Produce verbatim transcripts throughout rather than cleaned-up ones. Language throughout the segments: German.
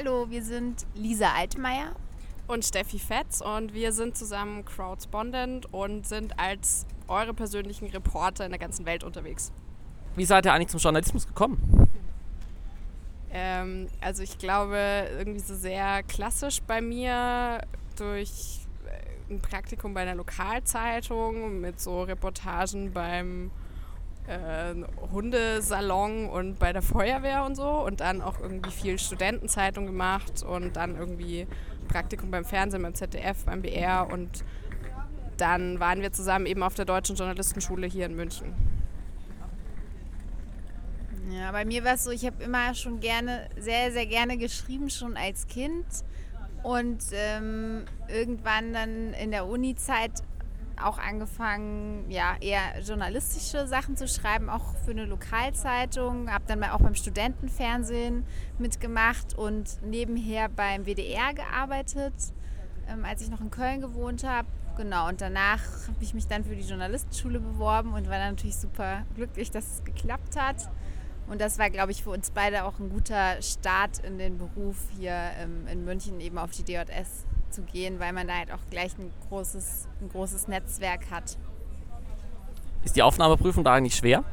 Hallo, wir sind Lisa Altmaier und Steffi Fetz und wir sind zusammen Crowdspondent und sind als eure persönlichen Reporter in der ganzen Welt unterwegs. Wie seid ihr eigentlich zum Journalismus gekommen? Ähm, also ich glaube, irgendwie so sehr klassisch bei mir durch ein Praktikum bei einer Lokalzeitung mit so Reportagen beim äh, Hundesalon und bei der Feuerwehr und so und dann auch irgendwie viel Studentenzeitung gemacht und dann irgendwie Praktikum beim Fernsehen, beim Z D F, beim B R und dann waren wir zusammen eben auf der Deutschen Journalistenschule hier in München. Ja, bei mir war es so, ich habe immer schon gerne, sehr, sehr gerne geschrieben, schon als Kind. Und ähm, irgendwann dann in der Uni-Zeit auch angefangen, ja, eher journalistische Sachen zu schreiben, auch für eine Lokalzeitung. Habe dann auch beim Studentenfernsehen mitgemacht und nebenher beim W D R gearbeitet, ähm, als ich noch in Köln gewohnt habe. Genau, und danach habe ich mich dann für die Journalistenschule beworben und war dann natürlich super glücklich, dass es geklappt hat. Und das war, glaube ich, für uns beide auch ein guter Start in den Beruf hier ähm, in München, eben auf die D J S zu gehen, weil man da halt auch gleich ein großes, ein großes Netzwerk hat. Ist die Aufnahmeprüfung da eigentlich schwer?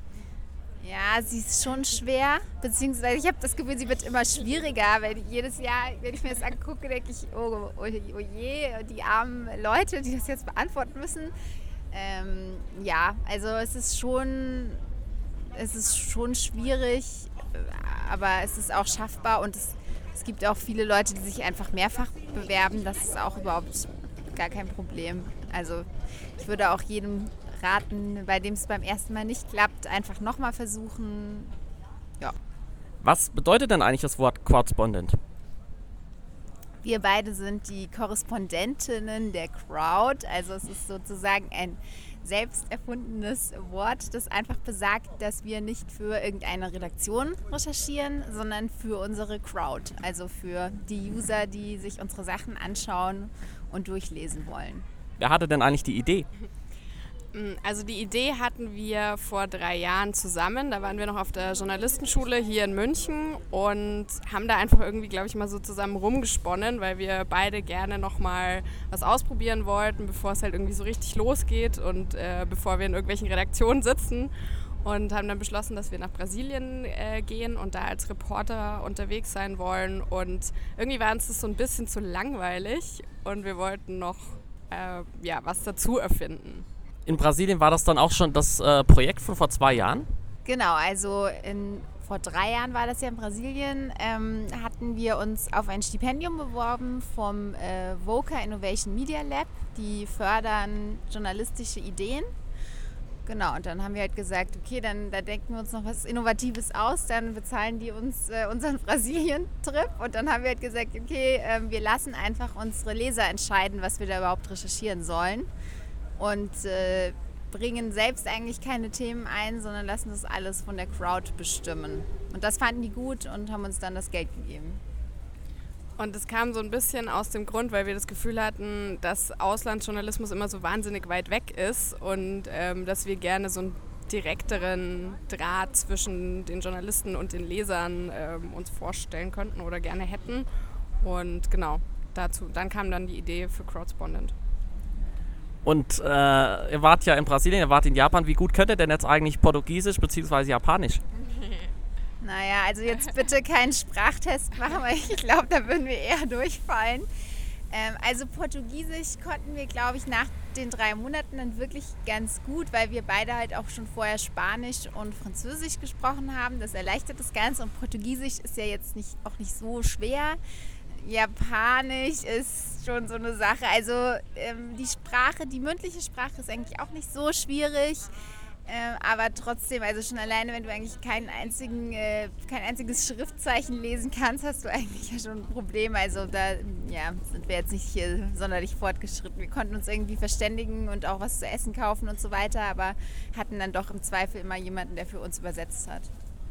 Ja, sie ist schon schwer, beziehungsweise ich habe das Gefühl, sie wird immer schwieriger, weil jedes Jahr, wenn ich mir das angucke, denke ich, oh, oh, oh je, die armen Leute, die das jetzt beantworten müssen. Ähm, ja, also es ist schon... Es ist schon schwierig, aber es ist auch schaffbar und es, es gibt auch viele Leute, die sich einfach mehrfach bewerben. Das ist auch überhaupt gar kein Problem. Also ich würde auch jedem raten, bei dem es beim ersten Mal nicht klappt, einfach nochmal versuchen. Ja. Was bedeutet denn eigentlich das Wort Crowdspondent? Wir beide sind die Korrespondentinnen der Crowd. Also es ist sozusagen ein selbst erfundenes Wort, das einfach besagt, dass wir nicht für irgendeine Redaktion recherchieren, sondern für unsere Crowd, also für die User, die sich unsere Sachen anschauen und durchlesen wollen. Wer hatte denn eigentlich die Idee? Also die Idee hatten wir vor drei Jahren zusammen. Da waren wir noch auf der Journalistenschule hier in München und haben da einfach irgendwie, glaube ich, mal so zusammen rumgesponnen, weil wir beide gerne nochmal was ausprobieren wollten, bevor es halt irgendwie so richtig losgeht und äh, bevor wir in irgendwelchen Redaktionen sitzen. Und haben dann beschlossen, dass wir nach Brasilien äh, gehen und da als Reporter unterwegs sein wollen. Und irgendwie war uns das so ein bisschen zu langweilig und wir wollten noch äh, ja, was dazu erfinden. In Brasilien war das dann auch schon das äh, Projekt von vor zwei Jahren? Genau, also in, vor drei Jahren war das ja in Brasilien, ähm, hatten wir uns auf ein Stipendium beworben vom äh, VOCA Innovation Media Lab. Die fördern journalistische Ideen. Genau, und dann haben wir halt gesagt, okay, dann da denken wir uns noch was Innovatives aus, dann bezahlen die uns äh, unseren Brasilien-Trip. Und dann haben wir halt gesagt, okay, äh, wir lassen einfach unsere Leser entscheiden, was wir da überhaupt recherchieren sollen. Und äh, bringen selbst eigentlich keine Themen ein, sondern lassen das alles von der Crowd bestimmen. Und das fanden die gut und haben uns dann das Geld gegeben. Und es kam so ein bisschen aus dem Grund, weil wir das Gefühl hatten, dass Auslandsjournalismus immer so wahnsinnig weit weg ist und ähm, dass wir gerne so einen direkteren Draht zwischen den Journalisten und den Lesern ähm, uns vorstellen könnten oder gerne hätten. Und genau, dazu, dann kam dann die Idee für Crowdspondent. Und äh, ihr wart ja in Brasilien, ihr wart in Japan. Wie gut könnt ihr denn jetzt eigentlich Portugiesisch bzw. Japanisch? Naja, also jetzt bitte keinen Sprachtest machen, weil ich glaube, da würden wir eher durchfallen. Ähm, also Portugiesisch konnten wir, glaube ich, nach den drei Monaten dann wirklich ganz gut, weil wir beide halt auch schon vorher Spanisch und Französisch gesprochen haben. Das erleichtert das Ganze und Portugiesisch ist ja jetzt nicht, auch nicht so schwer. Japanisch ist schon so eine Sache. Also ähm, die Sprache, die mündliche Sprache ist eigentlich auch nicht so schwierig. Ähm, aber trotzdem, also schon alleine, wenn du eigentlich keinen einzigen, äh, kein einziges Schriftzeichen lesen kannst, hast du eigentlich ja schon ein Problem. Also da ja, sind wir jetzt nicht hier sonderlich fortgeschritten. Wir konnten uns irgendwie verständigen und auch was zu essen kaufen und so weiter, aber hatten dann doch im Zweifel immer jemanden, der für uns übersetzt hat.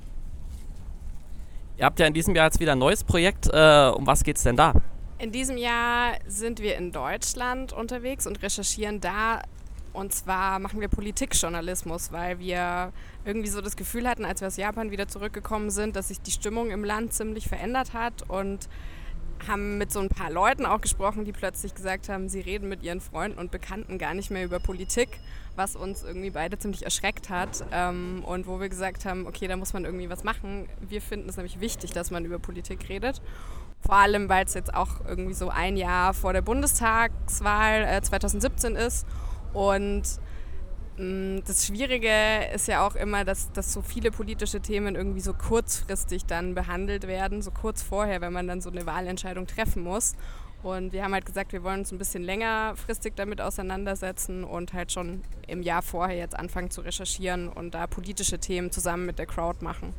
Ihr habt ja in diesem Jahr jetzt wieder ein neues Projekt. Äh, um was geht's denn da? In diesem Jahr sind wir in Deutschland unterwegs und recherchieren da und zwar machen wir Politikjournalismus, weil wir irgendwie so das Gefühl hatten, als wir aus Japan wieder zurückgekommen sind, dass sich die Stimmung im Land ziemlich verändert hat und haben mit so ein paar Leuten auch gesprochen, die plötzlich gesagt haben, sie reden mit ihren Freunden und Bekannten gar nicht mehr über Politik, was uns irgendwie beide ziemlich erschreckt hat ähm, und wo wir gesagt haben, okay, da muss man irgendwie was machen. Wir finden es nämlich wichtig, dass man über Politik redet. Vor allem, weil es jetzt auch irgendwie so ein Jahr vor der Bundestagswahl äh, zwanzig siebzehn ist und mh, das Schwierige ist ja auch immer, dass, dass so viele politische Themen irgendwie so kurzfristig dann behandelt werden, so kurz vorher, wenn man dann so eine Wahlentscheidung treffen muss. Und wir haben halt gesagt, wir wollen uns ein bisschen längerfristig damit auseinandersetzen und halt schon im Jahr vorher jetzt anfangen zu recherchieren und da politische Themen zusammen mit der Crowd machen.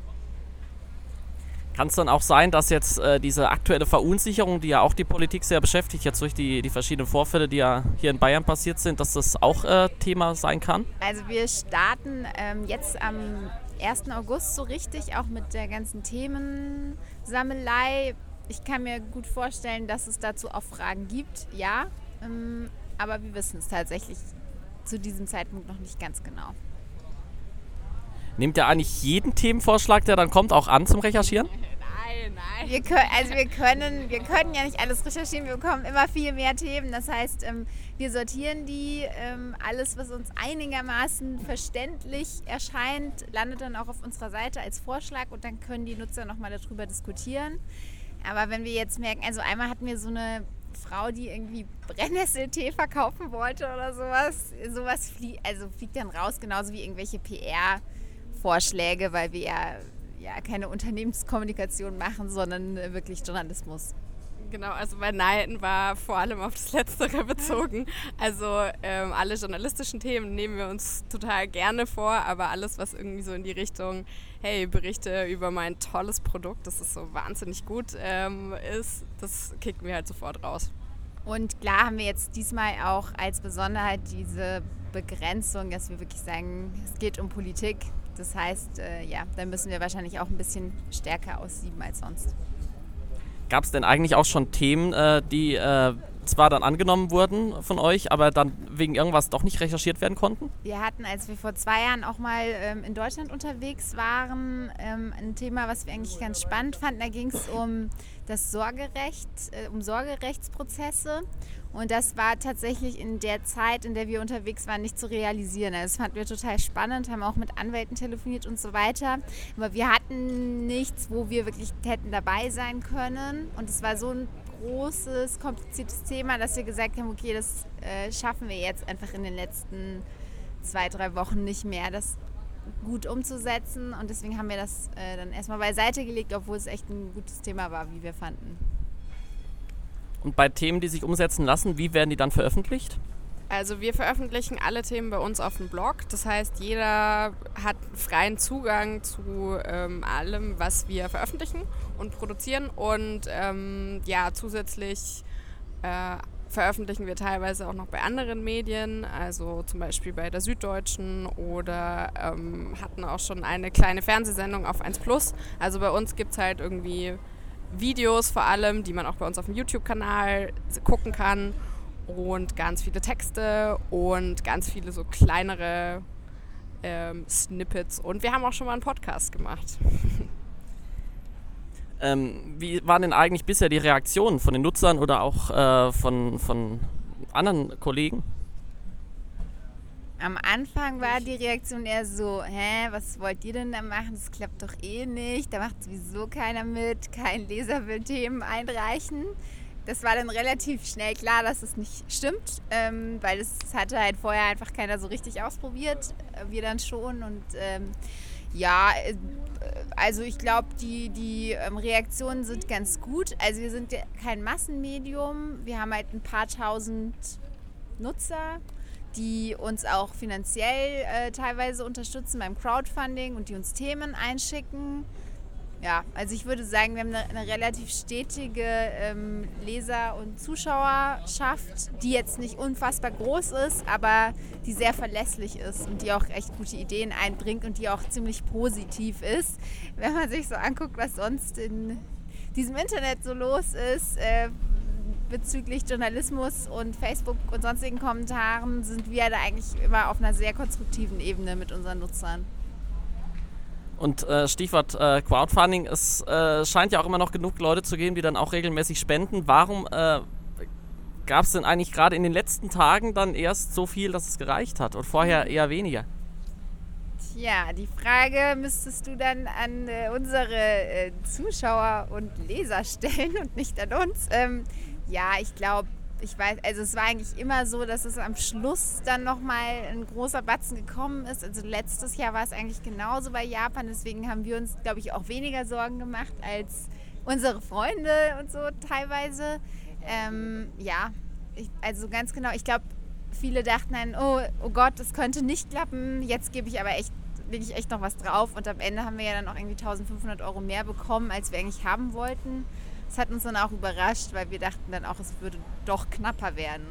Kann es dann auch sein, dass jetzt äh, diese aktuelle Verunsicherung, die ja auch die Politik sehr beschäftigt, jetzt durch die, die verschiedenen Vorfälle, die ja hier in Bayern passiert sind, dass das auch äh, Thema sein kann? Also wir starten ähm, jetzt am ersten August so richtig, auch mit der ganzen Themensammelei. Ich kann mir gut vorstellen, dass es dazu auch Fragen gibt, ja, ähm, aber wir wissen es tatsächlich zu diesem Zeitpunkt noch nicht ganz genau. Nehmt ihr eigentlich jeden Themenvorschlag, der dann kommt, auch an zum Recherchieren? Nein, nein. Wir können, also wir können, wir können ja nicht alles recherchieren, wir bekommen immer viel mehr Themen. Das heißt, ähm, wir sortieren die, ähm, alles, was uns einigermaßen verständlich erscheint, landet dann auch auf unserer Seite als Vorschlag und dann können die Nutzer nochmal darüber diskutieren. Aber wenn wir jetzt merken, also einmal hatten wir so eine Frau, die irgendwie Brennnesseltee verkaufen wollte oder sowas, sowas flie- also fliegt dann raus, genauso wie irgendwelche P R Vorschläge, weil wir ja, ja keine Unternehmenskommunikation machen, sondern wirklich Journalismus. Genau, also bei Nein war vor allem auf das Letztere bezogen. Also ähm, alle journalistischen Themen nehmen wir uns total gerne vor, aber alles, was irgendwie so in die Richtung, hey, Berichte über mein tolles Produkt, das ist so wahnsinnig gut ähm, ist, das kicken wir halt sofort raus. Und klar haben wir jetzt diesmal auch als Besonderheit diese Begrenzung, dass wir wirklich sagen, es geht um Politik. Das heißt, äh, ja, da müssen wir wahrscheinlich auch ein bisschen stärker aussieben als sonst. Gab es denn eigentlich auch schon Themen, äh, die äh, zwar dann angenommen wurden von euch, aber dann wegen irgendwas doch nicht recherchiert werden konnten? Wir hatten, als wir vor zwei Jahren auch mal ähm, in Deutschland unterwegs waren, ähm, ein Thema, was wir eigentlich ganz spannend fanden. Da ging es um das Sorgerecht, äh, um Sorgerechtsprozesse. Und das war tatsächlich in der Zeit, in der wir unterwegs waren, nicht zu realisieren. Das fanden wir total spannend, haben auch mit Anwälten telefoniert und so weiter. Aber wir hatten nichts, wo wir wirklich hätten dabei sein können. Und es war so ein großes, kompliziertes Thema, dass wir gesagt haben, okay, das äh, schaffen wir jetzt einfach in den letzten zwei, drei Wochen nicht mehr, das gut umzusetzen. Und deswegen haben wir das äh, dann erstmal beiseite gelegt, obwohl es echt ein gutes Thema war, wie wir fanden. Und bei Themen, die sich umsetzen lassen, wie werden die dann veröffentlicht? Also wir veröffentlichen alle Themen bei uns auf dem Blog. Das heißt, jeder hat freien Zugang zu ähm, allem, was wir veröffentlichen und produzieren. Und ähm, ja, zusätzlich äh, veröffentlichen wir teilweise auch noch bei anderen Medien, also zum Beispiel bei der Süddeutschen oder ähm, hatten auch schon eine kleine Fernsehsendung auf eins Plus. Also bei uns gibt es halt irgendwie Videos vor allem, die man auch bei uns auf dem YouTube-Kanal gucken kann und ganz viele Texte und ganz viele so kleinere ähm, Snippets und wir haben auch schon mal einen Podcast gemacht. Ähm, wie waren denn eigentlich bisher die Reaktionen von den Nutzern oder auch äh, von, von anderen Kollegen? Am Anfang war die Reaktion eher so, hä, was wollt ihr denn da machen? Das klappt doch eh nicht, da macht sowieso keiner mit, kein Leser will Themen einreichen. Das war dann relativ schnell klar, dass es nicht stimmt, ähm, weil das hatte halt vorher einfach keiner so richtig ausprobiert, wir dann schon. Und ähm, ja, äh, also ich glaube, die, die ähm, Reaktionen sind ganz gut. Also wir sind ja kein Massenmedium, wir haben halt ein paar tausend Nutzer, die uns auch finanziell äh, teilweise unterstützen beim Crowdfunding und die uns Themen einschicken. Ja, also ich würde sagen, wir haben eine, eine relativ stetige ähm, Leser- und Zuschauerschaft, die jetzt nicht unfassbar groß ist, aber die sehr verlässlich ist und die auch echt gute Ideen einbringt und die auch ziemlich positiv ist. Wenn man sich so anguckt, was sonst in diesem Internet so los ist, äh, bezüglich Journalismus und Facebook und sonstigen Kommentaren sind wir da eigentlich immer auf einer sehr konstruktiven Ebene mit unseren Nutzern. Und äh, Stichwort äh, Crowdfunding, es äh, scheint ja auch immer noch genug Leute zu geben, die dann auch regelmäßig spenden. Warum äh, gab es denn eigentlich gerade in den letzten Tagen dann erst so viel, dass es gereicht hat und vorher eher weniger? Tja, die Frage müsstest du dann an äh, unsere äh, Zuschauer und Leser stellen und nicht an uns. Ähm, ja, ich glaube, ich weiß, also es war eigentlich immer so, dass es am Schluss dann nochmal ein großer Batzen gekommen ist. Also letztes Jahr war es eigentlich genauso bei Japan, deswegen haben wir uns, glaube ich, auch weniger Sorgen gemacht als unsere Freunde und so teilweise. Ähm, ja, ich, also ganz genau, ich glaube, viele dachten dann, oh, oh Gott, das könnte nicht klappen, jetzt gebe ich aber echt, lege ich echt noch was drauf und am Ende haben wir ja dann auch irgendwie eintausendfünfhundert Euro mehr bekommen, als wir eigentlich haben wollten. Das hat uns dann auch überrascht, weil wir dachten dann auch, es würde doch knapper werden.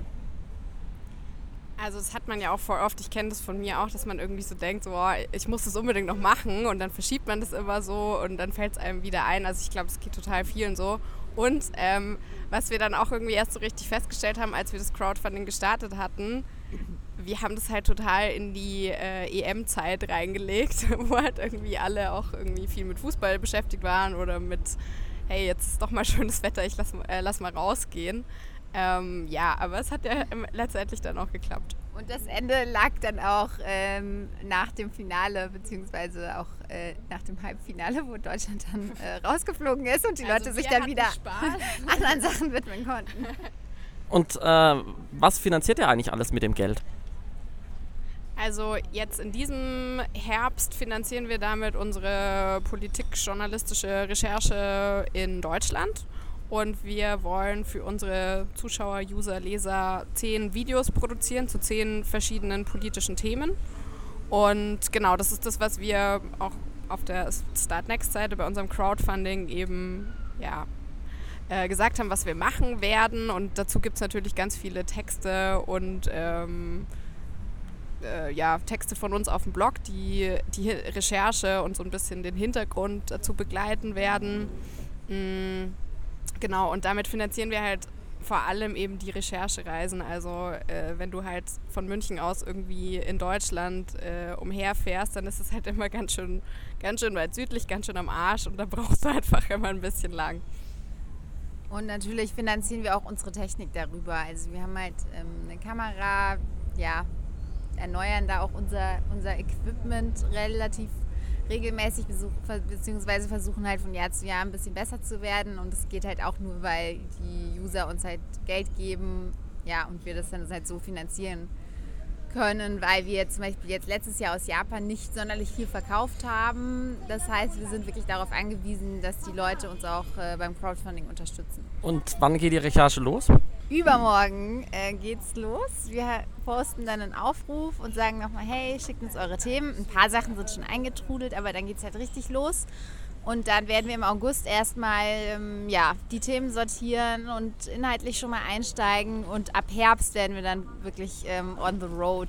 Also das hat man ja auch voll oft, ich kenne das von mir auch, dass man irgendwie so denkt, so, oh, ich muss das unbedingt noch machen und dann verschiebt man das immer so und dann fällt es einem wieder ein. Also ich glaube, das geht total vielen so. Und ähm, was wir dann auch irgendwie erst so richtig festgestellt haben, als wir das Crowdfunding gestartet hatten, wir haben das halt total in die äh, E M-Zeit reingelegt, wo halt irgendwie alle auch irgendwie viel mit Fußball beschäftigt waren oder mit, hey, jetzt ist doch mal schönes Wetter, ich lass, äh, lass mal rausgehen. Ähm, ja, aber es hat ja letztendlich dann auch geklappt. Und das Ende lag dann auch ähm, nach dem Finale, beziehungsweise auch äh, nach dem Halbfinale, wo Deutschland dann äh, rausgeflogen ist und die also Leute sich dann wieder anderen Sachen widmen konnten. Und äh, was finanziert ihr eigentlich alles mit dem Geld? Also jetzt in diesem Herbst finanzieren wir damit unsere politikjournalistische Recherche in Deutschland. Und wir wollen für unsere Zuschauer, User, Leser zehn Videos produzieren zu zehn verschiedenen politischen Themen. Und genau, das ist das, was wir auch auf der Start-Next-Seite bei unserem Crowdfunding eben ja, äh, gesagt haben, was wir machen werden. Und dazu gibt es natürlich ganz viele Texte und ähm, äh, ja, Texte von uns auf dem Blog, die die Recherche und so ein bisschen den Hintergrund dazu begleiten werden. Mhm. Genau, und damit finanzieren wir halt vor allem eben die Recherchereisen. Also äh, wenn du halt von München aus irgendwie in Deutschland äh, umherfährst, dann ist es halt immer ganz schön, ganz schön weit südlich, ganz schön am Arsch und da brauchst du einfach immer ein bisschen lang. Und natürlich finanzieren wir auch unsere Technik darüber. Also wir haben halt ähm, eine Kamera, ja, erneuern da auch unser, unser Equipment relativ regelmäßig besuch, beziehungsweise versuchen halt von Jahr zu Jahr ein bisschen besser zu werden und es geht halt auch nur, weil die User uns halt Geld geben, ja, und wir das dann halt so finanzieren können, weil wir zum Beispiel jetzt letztes Jahr aus Japan nicht sonderlich viel verkauft haben. Das heißt, wir sind wirklich darauf angewiesen, dass die Leute uns auch äh, beim Crowdfunding unterstützen. Und wann geht die Recherche los? Übermorgen äh, geht's los. Wir posten dann einen Aufruf und sagen nochmal, hey, schickt uns eure Themen. Ein paar Sachen sind schon eingetrudelt, aber dann geht's halt richtig los. Und dann werden wir im August erstmal ähm, ja, die Themen sortieren und inhaltlich schon mal einsteigen. Und ab Herbst werden wir dann wirklich ähm, on the road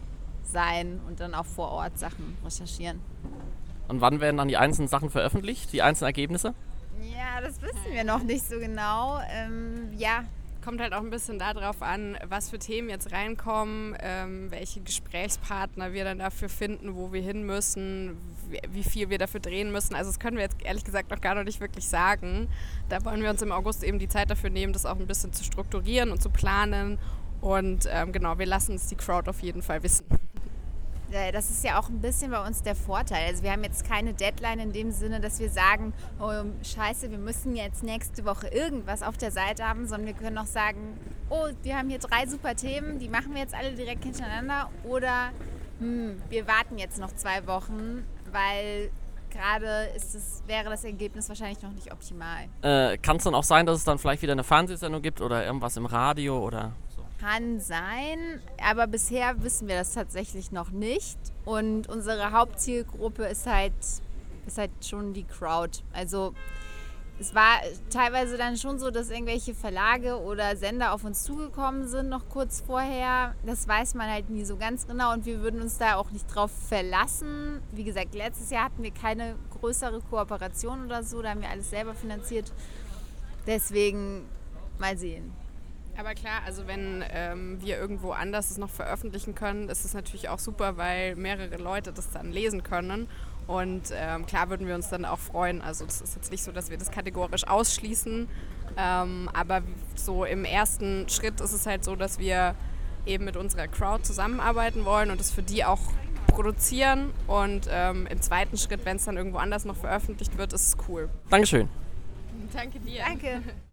sein und dann auch vor Ort Sachen recherchieren. Und wann werden dann die einzelnen Sachen veröffentlicht, die einzelnen Ergebnisse? Ja, das wissen wir noch nicht so genau. Ähm, ja. Kommt halt auch ein bisschen darauf an, was für Themen jetzt reinkommen, ähm, welche Gesprächspartner wir dann dafür finden, wo wir hin müssen, wie, wie viel wir dafür drehen müssen. Also das können wir jetzt ehrlich gesagt noch gar noch nicht wirklich sagen. Da wollen wir uns im August eben die Zeit dafür nehmen, das auch ein bisschen zu strukturieren und zu planen. Und ähm, genau, wir lassen es die Crowd auf jeden Fall wissen. Das ist ja auch ein bisschen bei uns der Vorteil. Also wir haben jetzt keine Deadline in dem Sinne, dass wir sagen, oh, scheiße, wir müssen jetzt nächste Woche irgendwas auf der Seite haben, sondern wir können auch sagen, oh, wir haben hier drei super Themen, die machen wir jetzt alle direkt hintereinander oder hm, wir warten jetzt noch zwei Wochen, weil gerade ist es, wäre das Ergebnis wahrscheinlich noch nicht optimal. Äh, kann es dann auch sein, dass es dann vielleicht wieder eine Fernsehsendung gibt oder irgendwas im Radio oder... Kann sein, aber bisher wissen wir das tatsächlich noch nicht. Und unsere Hauptzielgruppe ist halt, ist halt schon die Crowd. Also es war teilweise dann schon so, dass irgendwelche Verlage oder Sender auf uns zugekommen sind, noch kurz vorher. Das weiß man halt nie so ganz genau und wir würden uns da auch nicht drauf verlassen. Wie gesagt, letztes Jahr hatten wir keine größere Kooperation oder so, da haben wir alles selber finanziert. Deswegen mal sehen. Aber klar, also wenn ähm, wir irgendwo anders es noch veröffentlichen können, ist es natürlich auch super, weil mehrere Leute das dann lesen können. Und ähm, klar würden wir uns dann auch freuen. Also es ist jetzt nicht so, dass wir das kategorisch ausschließen. Ähm, aber so im ersten Schritt ist es halt so, dass wir eben mit unserer Crowd zusammenarbeiten wollen und es für die auch produzieren. Und ähm, im zweiten Schritt, wenn es dann irgendwo anders noch veröffentlicht wird, ist es cool. Dankeschön. Danke dir. Danke.